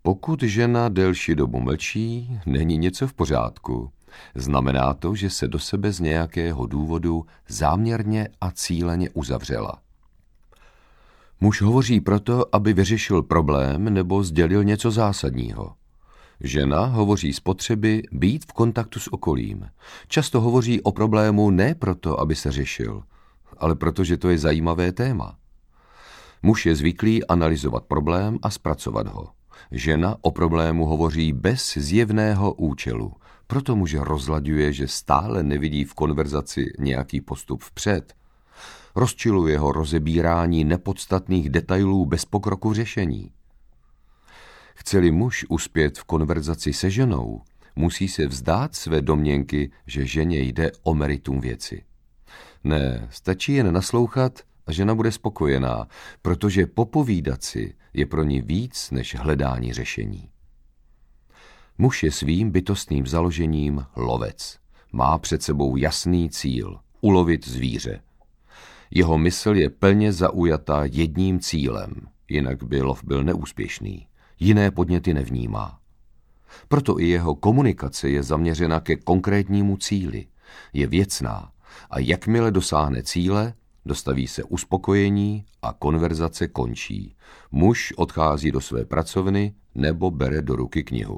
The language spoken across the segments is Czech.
Pokud žena delší dobu mlčí, není něco v pořádku. Znamená to, že se do sebe z nějakého důvodu záměrně a cíleně uzavřela. Muž hovoří proto, aby vyřešil problém nebo sdělil něco zásadního. Žena hovoří z potřeby být v kontaktu s okolím. Často hovoří o problému ne proto, aby se řešil, ale protože to je zajímavé téma. Muž je zvyklý analyzovat problém a zpracovat ho. Žena o problému hovoří bez zjevného účelu, proto muž rozlaďuje, že stále nevidí v konverzaci nějaký postup vpřed. Rozčiluje ho rozebírání nepodstatných detailů bez pokroku v řešení. Chce-li muž uspět v konverzaci se ženou, musí se vzdát své domněnky, že ženě jde o meritum věci. Ne, stačí jen naslouchat a žena bude spokojená, protože popovídat si je pro ní víc než hledání řešení. Muž je svým bytostným založením lovec. Má před sebou jasný cíl – ulovit zvíře. Jeho mysl je plně zaujata jedním cílem, jinak by lov byl neúspěšný. Jiné podněty nevnímá. Proto i jeho komunikace je zaměřena ke konkrétnímu cíli. Je věcná a jakmile dosáhne cíle, dostaví se uspokojení a konverzace končí. Muž odchází do své pracovny nebo bere do ruky knihu.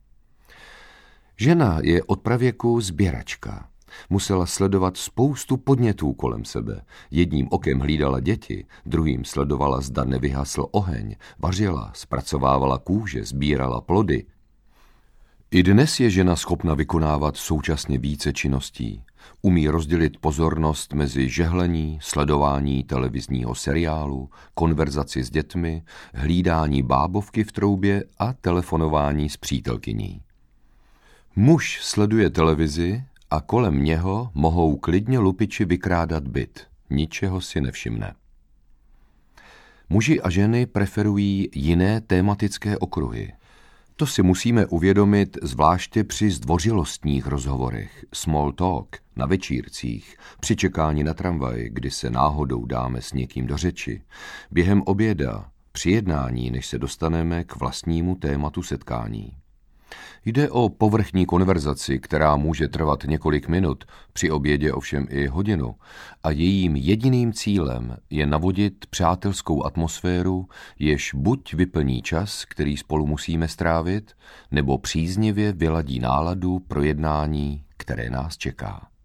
Žena je od pravěku sběračka. Musela sledovat spoustu podnětů kolem sebe. Jedním okem hlídala děti, druhým sledovala, zda nevyhasl oheň, vařila, zpracovávala kůže, sbírala plody. I dnes je žena schopna vykonávat současně více činností. Umí rozdělit pozornost mezi žehlení, sledování televizního seriálu, konverzaci s dětmi, hlídání bábovky v troubě a telefonování s přítelkyní. Muž sleduje televizi a kolem něho mohou klidně lupiči vykrádat byt. Ničeho si nevšimne. Muži a ženy preferují jiné tématické okruhy. To si musíme uvědomit zvláště při zdvořilostních rozhovorech, small talk, na večírcích, při čekání na tramvaj, kdy se náhodou dáme s někým do řeči, během oběda, při jednání, než se dostaneme k vlastnímu tématu setkání. Jde o povrchní konverzaci, která může trvat několik minut, při obědě ovšem i hodinu, a jejím jediným cílem je navodit přátelskou atmosféru, jež buď vyplní čas, který spolu musíme strávit, nebo příznivě vyladí náladu pro jednání, které nás čeká.